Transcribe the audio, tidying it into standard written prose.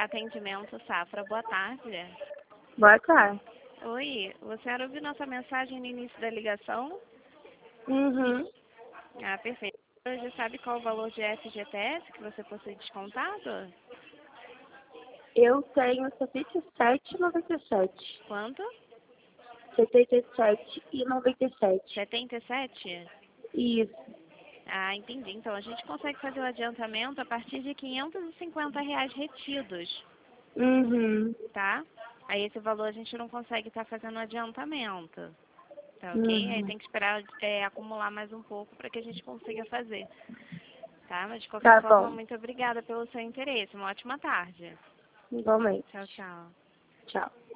Atendimento Safra. Boa tarde. Boa tarde. Oi, você ouviu nossa mensagem no início da ligação? Uhum. Ah, perfeito. Você já sabe qual o valor de FGTS que você possui descontado? Eu tenho 77,97. Quanto? 77,97. 77? Isso. Ah, entendi. Então a gente consegue fazer o adiantamento a partir de R$ 550 retidos, Uhum. tá? Aí esse valor a gente não consegue estar fazendo o adiantamento, tá ok? Aí Uhum. tem que esperar acumular mais um pouco para que a gente consiga fazer, tá? Mas de qualquer Tá forma, bom. muito obrigada pelo seu interesse. Uma ótima tarde. Igualmente. Tchau, tchau. Tchau.